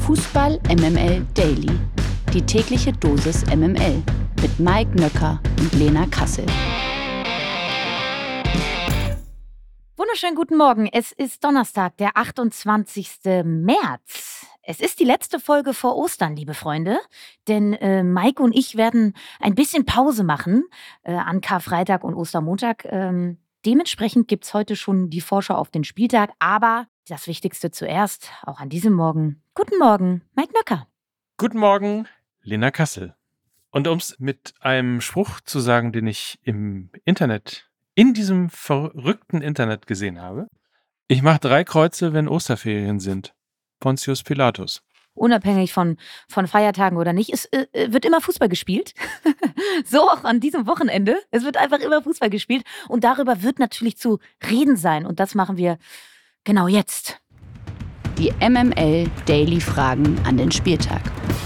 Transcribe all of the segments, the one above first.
Fußball MML Daily. Die tägliche Dosis MML mit Mike Nöcker und Lena Kassel. Wunderschönen guten Morgen. Es ist Donnerstag, der 28. März. Es ist die letzte Folge vor Ostern, liebe Freunde. Denn Mike und ich werden ein bisschen Pause machen an Karfreitag und Ostermontag. Dementsprechend gibt es heute schon die Vorschau auf den Spieltag. Aber das Wichtigste zuerst, auch an diesem Morgen. Guten Morgen, Mike Nöcker. Guten Morgen, Lena Kassel. Und um es mit einem Spruch zu sagen, den ich im Internet, in diesem verrückten Internet gesehen habe: Ich mache 3 Kreuze, wenn Osterferien sind. Pontius Pilatus. Unabhängig von Feiertagen oder nicht, es wird immer Fußball gespielt. So auch an diesem Wochenende. Es wird einfach immer Fußball gespielt. Und darüber wird natürlich zu reden sein. Und das machen wir genau jetzt. Die MML Daily Fragen an den Spieltag.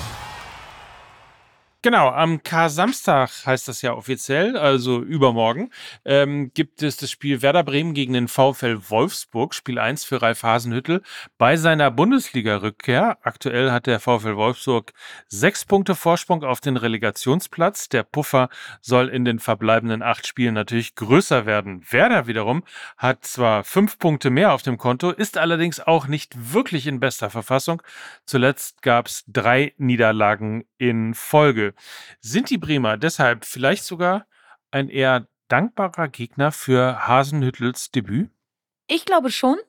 Genau, am Kar-Samstag heißt das ja offiziell, also übermorgen, gibt es das Spiel Werder Bremen gegen den VfL Wolfsburg, Spiel 1 für Ralf Hasenhüttl bei seiner Bundesliga-Rückkehr. Aktuell hat der VfL Wolfsburg 6 Punkte Vorsprung auf den Relegationsplatz. Der Puffer soll in den verbleibenden 8 Spielen natürlich größer werden. Werder wiederum hat zwar 5 Punkte mehr auf dem Konto, ist allerdings auch nicht wirklich in bester Verfassung. Zuletzt gab es 3 Niederlagen in Folge. Sind die Bremer deshalb vielleicht sogar ein eher dankbarer Gegner für Hasenhüttls Debüt? Ich glaube schon.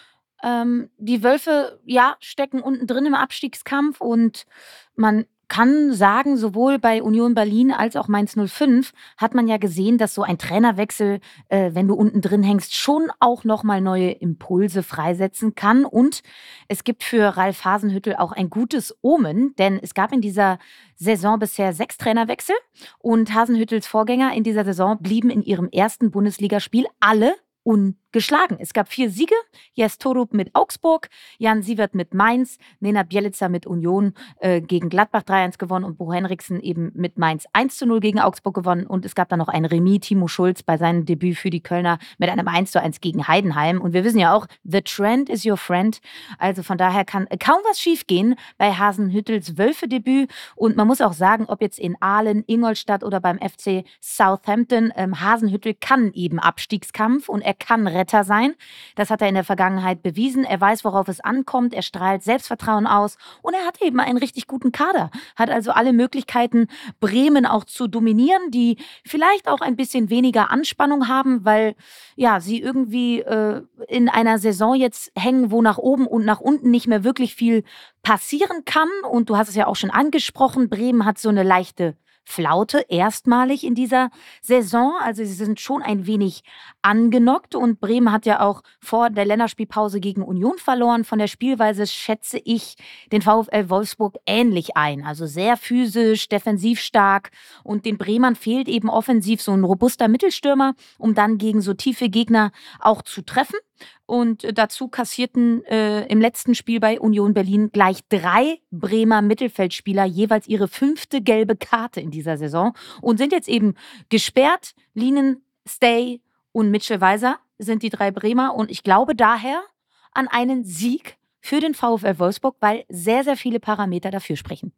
Die Wölfe, ja, stecken unten drin im Abstiegskampf und man kann sagen, sowohl bei Union Berlin als auch Mainz 05 hat man ja gesehen, dass so ein Trainerwechsel, wenn du unten drin hängst, schon auch nochmal neue Impulse freisetzen kann. Und es gibt für Ralf Hasenhüttl auch ein gutes Omen, denn es gab in dieser Saison bisher 6 Trainerwechsel und Hasenhüttls Vorgänger in dieser Saison blieben in ihrem ersten Bundesligaspiel alle ungeschlagen. Es gab 4 Siege: Jes Torup mit Augsburg, Jan Siewert mit Mainz, Nenad Bjelica mit Union gegen Gladbach 3-1 gewonnen und Bo Henriksen eben mit Mainz 1-0 gegen Augsburg gewonnen. Und es gab dann noch ein Remis, Timo Schulz bei seinem Debüt für die Kölner mit einem 1-1 gegen Heidenheim. Und wir wissen ja auch, the trend is your friend. Also von daher kann kaum was schiefgehen bei Hasenhüttls Wölfe-Debüt. Und man muss auch sagen, ob jetzt in Aalen, Ingolstadt oder beim FC Southampton, Hasenhüttl kann eben Abstiegskampf und er kann Retter sein. Das hat er in der Vergangenheit bewiesen. Er weiß, worauf es ankommt. Er strahlt Selbstvertrauen aus. Und er hat eben einen richtig guten Kader. Hat also alle Möglichkeiten, Bremen auch zu dominieren, die vielleicht auch ein bisschen weniger Anspannung haben, weil ja, sie irgendwie in einer Saison jetzt hängen, wo nach oben und nach unten nicht mehr wirklich viel passieren kann. Und du hast es ja auch schon angesprochen, Bremen hat so eine leichte Flaute erstmalig in dieser Saison. Also sie sind schon ein wenig angenockt und Bremen hat ja auch vor der Länderspielpause gegen Union verloren. Von der Spielweise schätze ich den VfL Wolfsburg ähnlich ein. Also sehr physisch, defensiv stark und den Bremern fehlt eben offensiv so ein robuster Mittelstürmer, um dann gegen so tiefe Gegner auch zu treffen. Und dazu kassierten im letzten Spiel bei Union Berlin gleich 3 Bremer Mittelfeldspieler jeweils ihre 5. gelbe Karte in dieser Saison und sind jetzt eben gesperrt. Lienen, Stay und Mitchell Weiser sind die 3 Bremer. Und ich glaube daher an einen Sieg für den VfL Wolfsburg, weil sehr, sehr viele Parameter dafür sprechen.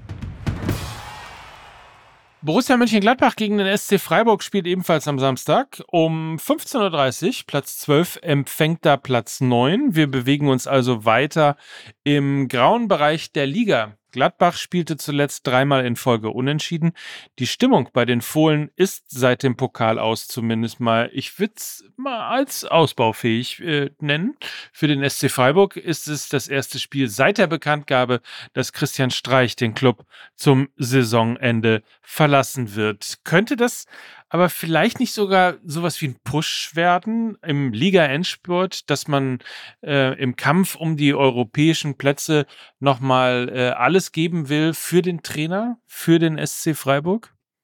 Borussia Mönchengladbach gegen den SC Freiburg spielt ebenfalls am Samstag um 15:30 Uhr. Platz 12 empfängt da Platz 9. Wir bewegen uns also weiter im grauen Bereich der Liga. Gladbach spielte zuletzt 3-mal in Folge unentschieden. Die Stimmung bei den Fohlen ist seit dem Pokal aus zumindest mal, ich würde es mal als ausbaufähig nennen. Für den SC Freiburg ist es das erste Spiel seit der Bekanntgabe, dass Christian Streich den Club zum Saisonende verlassen wird. Könnte das aber vielleicht nicht sogar sowas wie ein Push werden im Liga-Endspurt, dass man im Kampf um die europäischen Plätze nochmal alles geben will für den Trainer, für den SC Freiburg?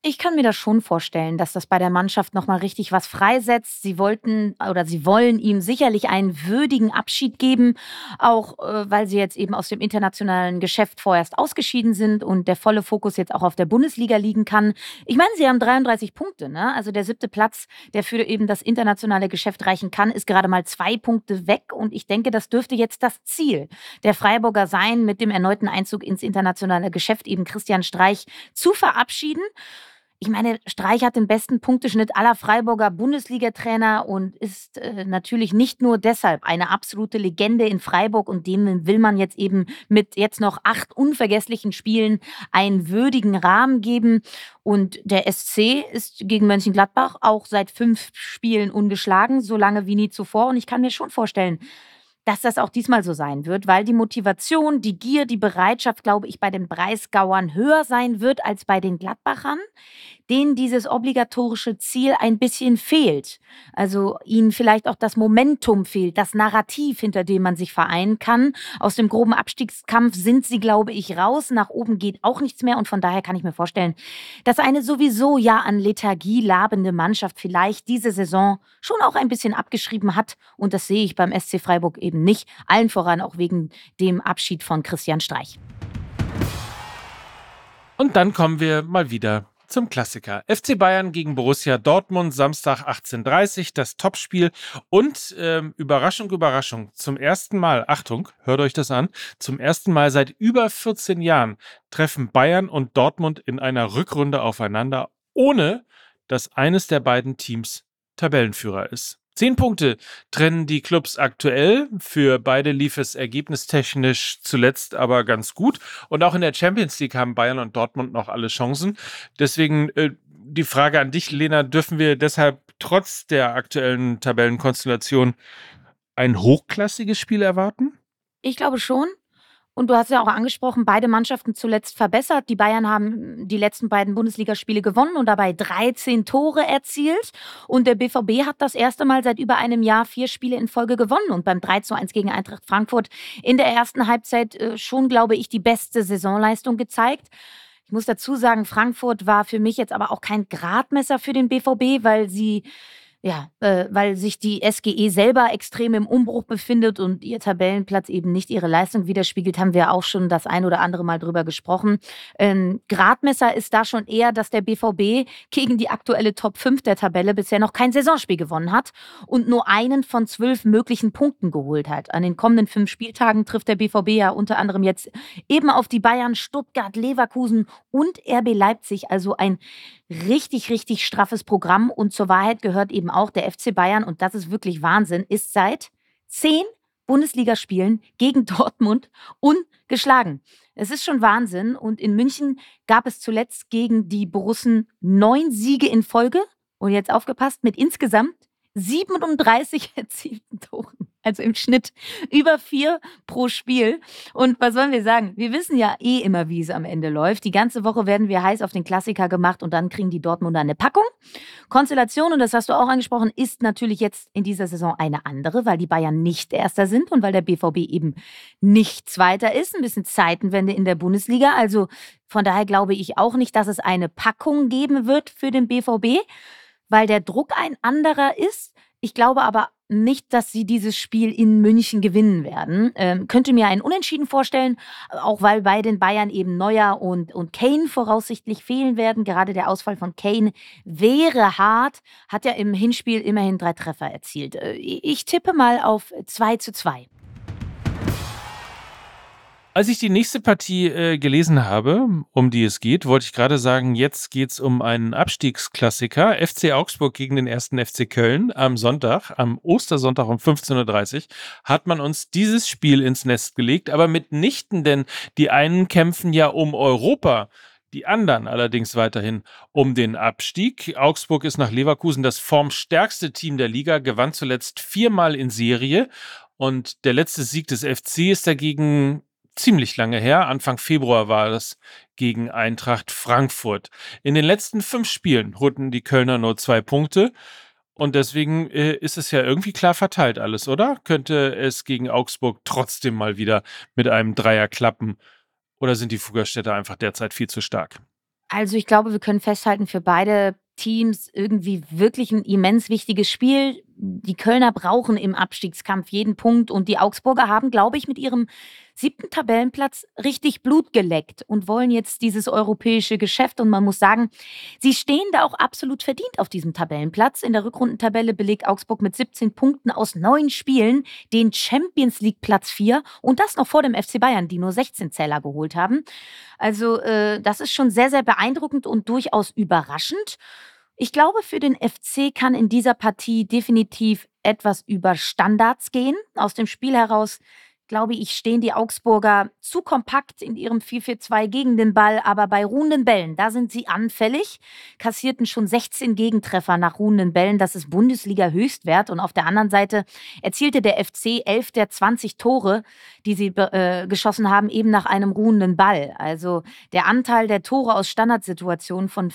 Ich kann mir das schon vorstellen, dass das bei der Mannschaft nochmal richtig was freisetzt. Sie wollen ihm sicherlich einen würdigen Abschied geben, auch weil sie jetzt eben aus dem internationalen Geschäft vorerst ausgeschieden sind und der volle Fokus jetzt auch auf der Bundesliga liegen kann. Ich meine, sie haben 33 Punkte, ne? Also der 7. Platz, der für eben das internationale Geschäft reichen kann, ist gerade mal 2 Punkte weg und ich denke, das dürfte jetzt das Ziel der Freiburger sein, mit dem erneuten Einzug ins internationale Geschäft eben Christian Streich zu verabschieden. Ich meine, Streich hat den besten Punkteschnitt aller Freiburger Bundesliga-Trainer und ist natürlich nicht nur deshalb eine absolute Legende in Freiburg und dem will man jetzt eben mit jetzt noch 8 unvergesslichen Spielen einen würdigen Rahmen geben. Und der SC ist gegen Mönchengladbach auch seit 5 Spielen ungeschlagen, so lange wie nie zuvor. Und ich kann mir schon vorstellen, dass das auch diesmal so sein wird, weil die Motivation, die Gier, die Bereitschaft, glaube ich, bei den Breisgauern höher sein wird als bei den Gladbachern, denen dieses obligatorische Ziel ein bisschen fehlt. Also ihnen vielleicht auch das Momentum fehlt, das Narrativ, hinter dem man sich vereinen kann. Aus dem groben Abstiegskampf sind sie, glaube ich, raus. Nach oben geht auch nichts mehr und von daher kann ich mir vorstellen, dass eine sowieso ja an Lethargie labende Mannschaft vielleicht diese Saison schon auch ein bisschen abgeschrieben hat und das sehe ich beim SC Freiburg eben nicht. Allen voran auch wegen dem Abschied von Christian Streich. Und dann kommen wir mal wieder zum Klassiker. FC Bayern gegen Borussia Dortmund, Samstag 18:30 Uhr, das Topspiel. Und Überraschung, Überraschung, zum ersten Mal, Achtung, hört euch das an, zum ersten Mal seit über 14 Jahren treffen Bayern und Dortmund in einer Rückrunde aufeinander, ohne dass eines der beiden Teams Tabellenführer ist. 10 Punkte trennen die Clubs aktuell. Für beide lief es ergebnistechnisch zuletzt aber ganz gut. Und auch in der Champions League haben Bayern und Dortmund noch alle Chancen. Deswegen die Frage an dich, Lena, dürfen wir deshalb trotz der aktuellen Tabellenkonstellation ein hochklassiges Spiel erwarten? Ich glaube schon. Und du hast ja auch angesprochen, beide Mannschaften zuletzt verbessert. Die Bayern haben die letzten beiden Bundesligaspiele gewonnen und dabei 13 Tore erzielt. Und der BVB hat das erste Mal seit über einem Jahr 4 Spiele in Folge gewonnen. Und beim 3:1 gegen Eintracht Frankfurt in der ersten Halbzeit schon, glaube ich, die beste Saisonleistung gezeigt. Ich muss dazu sagen, Frankfurt war für mich jetzt aber auch kein Gradmesser für den BVB, weil sich die SGE selber extrem im Umbruch befindet und ihr Tabellenplatz eben nicht ihre Leistung widerspiegelt, haben wir auch schon das ein oder andere Mal drüber gesprochen. Gradmesser ist da schon eher, dass der BVB gegen die aktuelle Top 5 der Tabelle bisher noch kein Saisonspiel gewonnen hat und nur einen von 12 möglichen Punkten geholt hat. An den kommenden 5 Spieltagen trifft der BVB ja unter anderem jetzt eben auf die Bayern, Stuttgart, Leverkusen und RB Leipzig, also ein richtig, richtig straffes Programm. Und zur Wahrheit gehört eben auch der FC Bayern, und das ist wirklich Wahnsinn, ist seit 10 Bundesligaspielen gegen Dortmund ungeschlagen. Es ist schon Wahnsinn. Und in München gab es zuletzt gegen die Borussen 9 Siege in Folge. Und jetzt aufgepasst, mit insgesamt 37 erzielten Toren. Also im Schnitt über 4 pro Spiel. Und was sollen wir sagen? Wir wissen ja immer, wie es am Ende läuft. Die ganze Woche werden wir heiß auf den Klassiker gemacht und dann kriegen die Dortmunder eine Packung. Konstellation, und das hast du auch angesprochen, ist natürlich jetzt in dieser Saison eine andere, weil die Bayern nicht Erster sind und weil der BVB eben nicht Zweiter ist. Ein bisschen Zeitenwende in der Bundesliga. Also von daher glaube ich auch nicht, dass es eine Packung geben wird für den BVB, weil der Druck ein anderer ist. Ich glaube aber nicht, dass sie dieses Spiel in München gewinnen werden. Könnte mir ein Unentschieden vorstellen, auch weil bei den Bayern eben Neuer und Kane voraussichtlich fehlen werden. Gerade der Ausfall von Kane wäre hart, hat ja im Hinspiel immerhin 3 Treffer erzielt. Ich tippe mal auf 2:2. Als ich die nächste Partie gelesen habe, um die es geht, wollte ich gerade sagen, jetzt geht es um einen Abstiegsklassiker. FC Augsburg gegen den 1. FC Köln am Sonntag, am Ostersonntag um 15:30 Uhr, hat man uns dieses Spiel ins Nest gelegt, aber mitnichten, denn die einen kämpfen ja um Europa, die anderen allerdings weiterhin um den Abstieg. Augsburg ist nach Leverkusen das formstärkste Team der Liga, gewann zuletzt 4-mal in Serie und der letzte Sieg des FC ist dagegen ziemlich lange her. Anfang Februar war das gegen Eintracht Frankfurt. In den letzten 5 Spielen holten die Kölner nur 2 Punkte. Und deswegen ist es ja irgendwie klar verteilt alles, oder? Könnte es gegen Augsburg trotzdem mal wieder mit einem Dreier klappen? Oder sind die Fuggerstädter einfach derzeit viel zu stark? Also ich glaube, wir können festhalten, für beide Teams irgendwie wirklich ein immens wichtiges Spiel. Die Kölner brauchen im Abstiegskampf jeden Punkt und die Augsburger haben, glaube ich, mit ihrem 7. Tabellenplatz richtig Blut geleckt und wollen jetzt dieses europäische Geschäft. Und man muss sagen, sie stehen da auch absolut verdient auf diesem Tabellenplatz. In der Rückrundentabelle belegt Augsburg mit 17 Punkten aus 9 Spielen den Champions League Platz 4 und das noch vor dem FC Bayern, die nur 16 Zähler geholt haben. Also das ist schon sehr, sehr beeindruckend und durchaus überraschend. Ich glaube, für den FC kann in dieser Partie definitiv etwas über Standards gehen. Aus dem Spiel heraus, glaube ich, stehen die Augsburger zu kompakt in ihrem 4-4-2 gegen den Ball, aber bei ruhenden Bällen, da sind sie anfällig, kassierten schon 16 Gegentreffer nach ruhenden Bällen, das ist Bundesliga-Höchstwert. Und auf der anderen Seite erzielte der FC 11 der 20 Tore, die sie geschossen haben, eben nach einem ruhenden Ball. Also der Anteil der Tore aus Standardsituationen von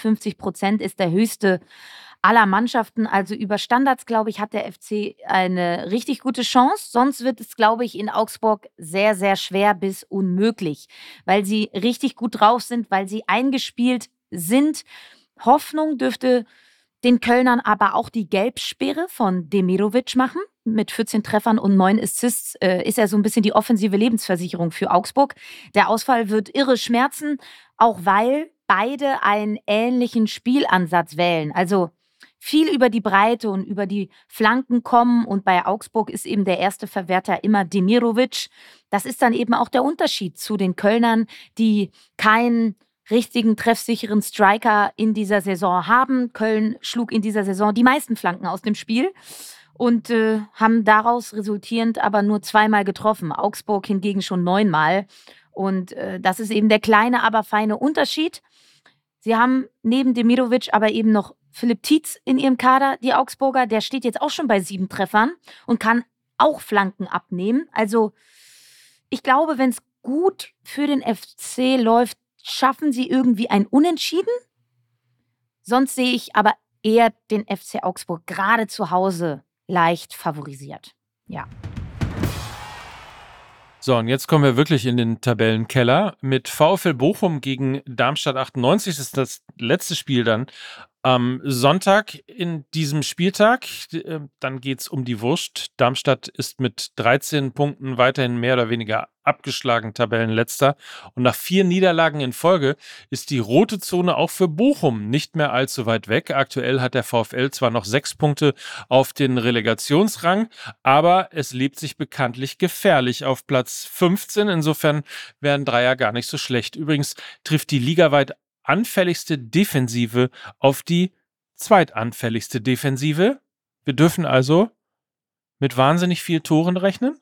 55% ist der höchste aller Mannschaften. Also über Standards, glaube ich, hat der FC eine richtig gute Chance. Sonst wird es, glaube ich, in Augsburg sehr, sehr schwer bis unmöglich, weil sie richtig gut drauf sind, weil sie eingespielt sind. Hoffnung dürfte den Kölnern aber auch die Gelbsperre von Demirovic machen. Mit 14 Treffern und 9 Assists ist er so ein bisschen die offensive Lebensversicherung für Augsburg. Der Ausfall wird irre schmerzen, auch weil beide einen ähnlichen Spielansatz wählen. Also viel über die Breite und über die Flanken kommen und bei Augsburg ist eben der erste Verwerter immer Demirovic. Das ist dann eben auch der Unterschied zu den Kölnern, die keinen richtigen, treffsicheren Striker in dieser Saison haben. Köln schlug in dieser Saison die meisten Flanken aus dem Spiel und haben daraus resultierend aber nur 2-mal getroffen. Augsburg hingegen schon 9-mal. Und das ist eben der kleine, aber feine Unterschied. Sie haben neben Demirovic aber eben noch Philipp Tietz in ihrem Kader, die Augsburger. Der steht jetzt auch schon bei 7 Treffern und kann auch Flanken abnehmen. Also ich glaube, wenn es gut für den FC läuft, schaffen sie irgendwie ein Unentschieden. Sonst sehe ich aber eher den FC Augsburg gerade zu Hause leicht favorisiert. Ja. So, und jetzt kommen wir wirklich in den Tabellenkeller. Mit VfL Bochum gegen Darmstadt 98 das ist das letzte Spiel dann am Sonntag in diesem Spieltag. Dann geht es um die Wurst. Darmstadt ist mit 13 Punkten weiterhin mehr oder weniger abgeschlagen, Tabellenletzter. Und nach 4 Niederlagen in Folge ist die rote Zone auch für Bochum nicht mehr allzu weit weg. Aktuell hat der VfL zwar noch 6 Punkte auf den Relegationsrang, aber es lebt sich bekanntlich gefährlich auf Platz 15. Insofern wären Dreier gar nicht so schlecht. Übrigens trifft die ligaweit anfälligste Defensive auf die zweitanfälligste Defensive. Wir dürfen also mit wahnsinnig viel Toren rechnen.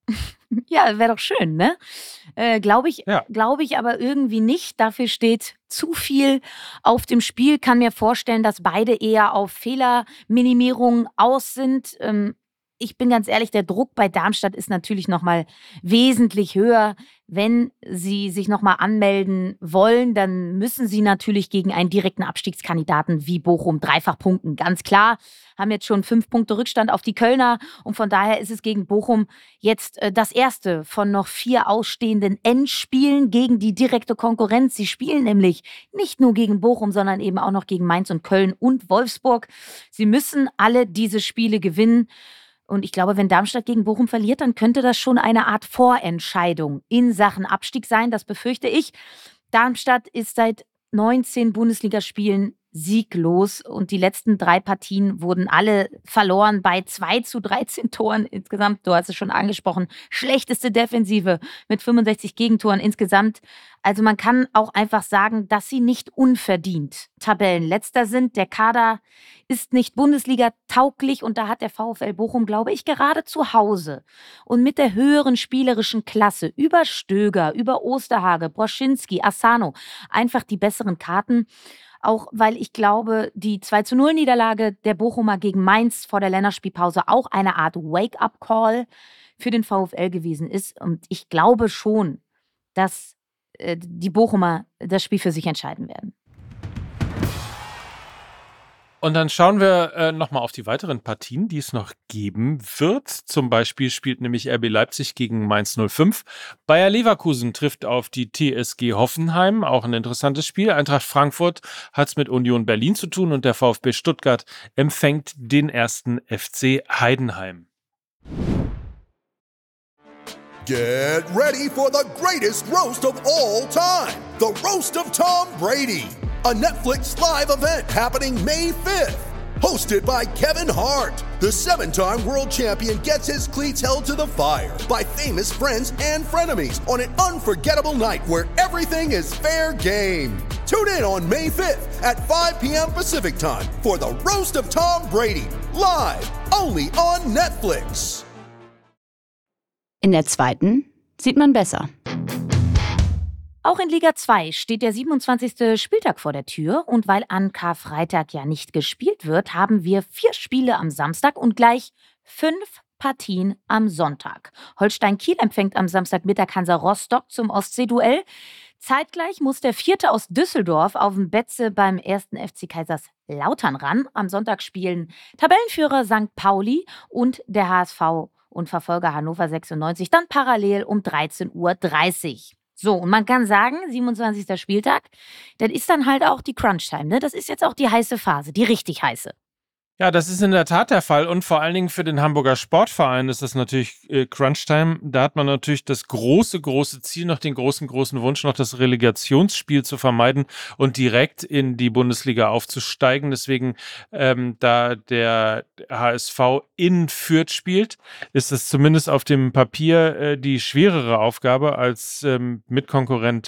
Ja, wäre doch schön, ne? Glaube ich, Ja. glaub ich aber irgendwie nicht. Dafür steht zu viel auf dem Spiel. Kann mir vorstellen, dass beide eher auf Fehlerminimierung aus sind. Ich bin ganz ehrlich, der Druck bei Darmstadt ist natürlich nochmal wesentlich höher. Wenn sie sich nochmal anmelden wollen, dann müssen sie natürlich gegen einen direkten Abstiegskandidaten wie Bochum dreifach punkten. Ganz klar, haben jetzt schon 5 Punkte Rückstand auf die Kölner und von daher ist es gegen Bochum jetzt das erste von noch 4 ausstehenden Endspielen gegen die direkte Konkurrenz. Sie spielen nämlich nicht nur gegen Bochum, sondern eben auch noch gegen Mainz und Köln und Wolfsburg. Sie müssen alle diese Spiele gewinnen. Und ich glaube, wenn Darmstadt gegen Bochum verliert, dann könnte das schon eine Art Vorentscheidung in Sachen Abstieg sein. Das befürchte ich. Darmstadt ist seit 19 Bundesligaspielen sieglos und die letzten 3 Partien wurden alle verloren bei 2-13 Toren insgesamt. Du hast es schon angesprochen. Schlechteste Defensive mit 65 Gegentoren insgesamt. Also man kann auch einfach sagen, dass sie nicht unverdient Tabellenletzter sind. Der Kader ist nicht Bundesliga-tauglich und da hat der VfL Bochum, glaube ich, gerade zu Hause und mit der höheren spielerischen Klasse über Stöger, über Osterhage, Broschinski, Asano einfach die besseren Karten. Auch weil ich glaube, die 2-0-Niederlage der Bochumer gegen Mainz vor der Länderspielpause auch eine Art Wake-up-Call für den VfL gewesen ist. Und ich glaube schon, dass die Bochumer das Spiel für sich entscheiden werden. Und dann schauen wir nochmal auf die weiteren Partien, die es noch geben wird. Zum Beispiel spielt nämlich RB Leipzig gegen Mainz 05. Bayer Leverkusen trifft auf die TSG Hoffenheim, auch ein interessantes Spiel. Eintracht Frankfurt hat es mit Union Berlin zu tun und der VfB Stuttgart empfängt den ersten FC Heidenheim. Get ready for the greatest roast of all time, the Roast of Tom Brady, a Netflix live event happening May 5th. Hosted by Kevin Hart, the 7-time world champion gets his cleats held to the fire by famous friends and frenemies on an unforgettable night where everything is fair game. Tune in on May 5th at 5 p.m. Pacific Time for the Roast of Tom Brady, live only on Netflix. In der zweiten sieht man besser. Auch in Liga 2 steht der 27. Spieltag vor der Tür und weil an Karfreitag ja nicht gespielt wird, haben wir 4 Spiele am Samstag und gleich 5 Partien am Sonntag. Holstein Kiel empfängt am Samstagmittag Hansa Rostock zum Ostseeduell. Zeitgleich muss der 4. aus Düsseldorf auf dem Betze beim 1. FC Kaiserslautern ran. Am Sonntag spielen Tabellenführer St. Pauli und der HSV und Verfolger Hannover 96 dann parallel um 13:30 Uhr. So, und man kann sagen, 27. Spieltag, das ist dann halt auch die Crunch-Time, ne? Das ist jetzt auch die heiße Phase, die richtig heiße. Ja, das ist in der Tat der Fall und vor allen Dingen für den Hamburger Sportverein ist das natürlich Crunch-Time. Da hat man natürlich das große Ziel, noch den großen Wunsch, noch das Relegationsspiel zu vermeiden und direkt in die Bundesliga aufzusteigen. Deswegen, da der HSV in Fürth spielt, ist es zumindest auf dem Papier die schwerere Aufgabe als Mitkonkurrent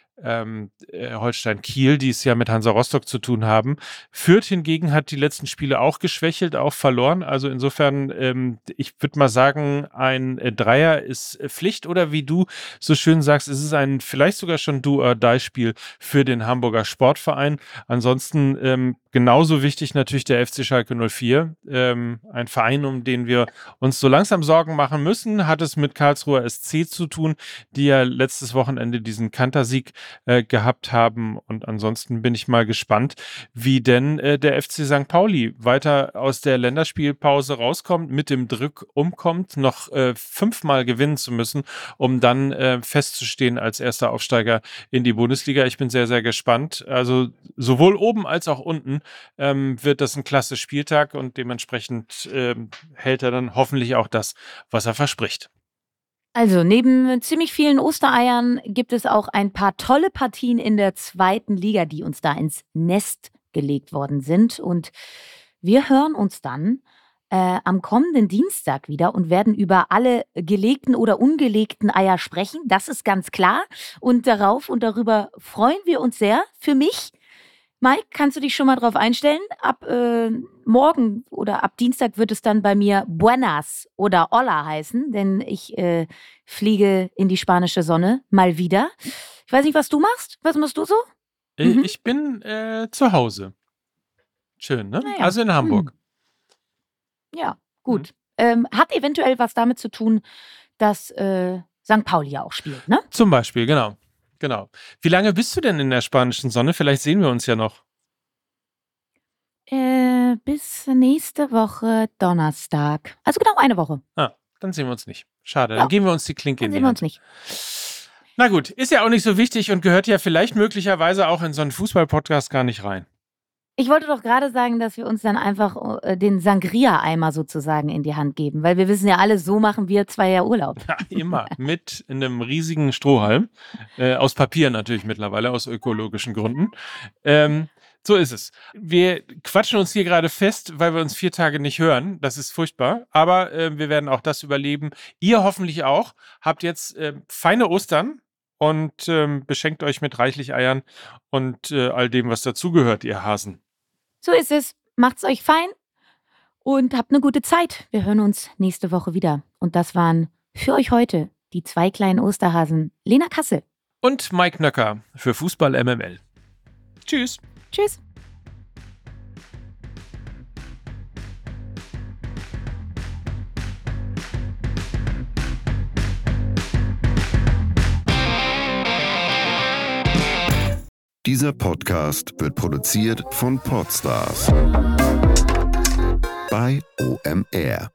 Holstein Kiel, die es ja mit Hansa Rostock zu tun haben. Fürth hingegen hat die letzten Spiele auch geschwächelt, auch verloren. Also insofern, ich würde mal sagen, ein Dreier ist Pflicht oder wie du so schön sagst, es ist ein vielleicht sogar schon Do-or-Die-Spiel für den Hamburger Sportverein. Ansonsten genauso wichtig natürlich der FC Schalke 04. Ein Verein, um den wir uns so langsam Sorgen machen müssen, hat es mit Karlsruher SC zu tun, die ja letztes Wochenende diesen Kantersieg gehabt haben. Und ansonsten bin ich mal gespannt, wie denn der FC St. Pauli weiter aus der Länderspielpause rauskommt, mit dem Druck umkommt, noch 5-mal gewinnen zu müssen, um dann festzustehen als erster Aufsteiger in die Bundesliga. Ich bin sehr, sehr gespannt. Also sowohl oben als auch unten wird das ein klasse Spieltag und dementsprechend hält er dann hoffentlich auch das, was er verspricht. Also neben ziemlich vielen Ostereiern gibt es auch ein paar tolle Partien in der 2. Liga, die uns da ins Nest gelegt worden sind. Und wir hören uns dann am kommenden Dienstag wieder und werden über alle gelegten oder ungelegten Eier sprechen. Das ist ganz klar. Und darauf und darüber freuen wir uns sehr. Für mich, Mike, kannst du dich schon mal drauf einstellen? Ab morgen oder ab Dienstag wird es dann bei mir Buenas oder Hola heißen, denn ich fliege in die spanische Sonne mal wieder. Ich weiß nicht, was du machst. Was machst du so? Ich bin zu Hause. Schön, ne? Naja. Also in Hamburg. Ja, gut. Hat eventuell was damit zu tun, dass St. Pauli ja auch spielt, ne? Zum Beispiel, genau. Wie lange bist du denn in der spanischen Sonne? Vielleicht sehen wir uns ja noch. Bis nächste Woche Donnerstag. Also genau eine Woche. Dann sehen wir uns nicht. Schade, Ja. dann geben wir uns die Klinke in Dann die sehen wir Hand. uns nicht. Na gut, ist ja auch nicht so wichtig und gehört ja vielleicht möglicherweise auch in so einen Fußball-Podcast gar nicht rein. Ich wollte doch gerade sagen, dass wir uns dann einfach den Sangria-Eimer sozusagen in die Hand geben, weil wir wissen ja alle, so machen wir 2 Jahre Urlaub. Ja, immer. Mit einem riesigen Strohhalm. Aus Papier natürlich mittlerweile, aus ökologischen Gründen. So ist es. Wir quatschen uns hier gerade fest, weil wir uns 4 Tage nicht hören. Das ist furchtbar. Aber wir werden auch das überleben. Ihr hoffentlich auch. Habt jetzt feine Ostern und beschenkt euch mit reichlich Eiern und all dem, was dazugehört, ihr Hasen. So ist es. Macht's euch fein und habt eine gute Zeit. Wir hören uns nächste Woche wieder. Und das waren für euch heute die 2 kleinen Osterhasen Lena Kassel Und Mike Nöcker für Fußball MML. Tschüss. Tschüss. Dieser Podcast wird produziert von Podstars bei OMR.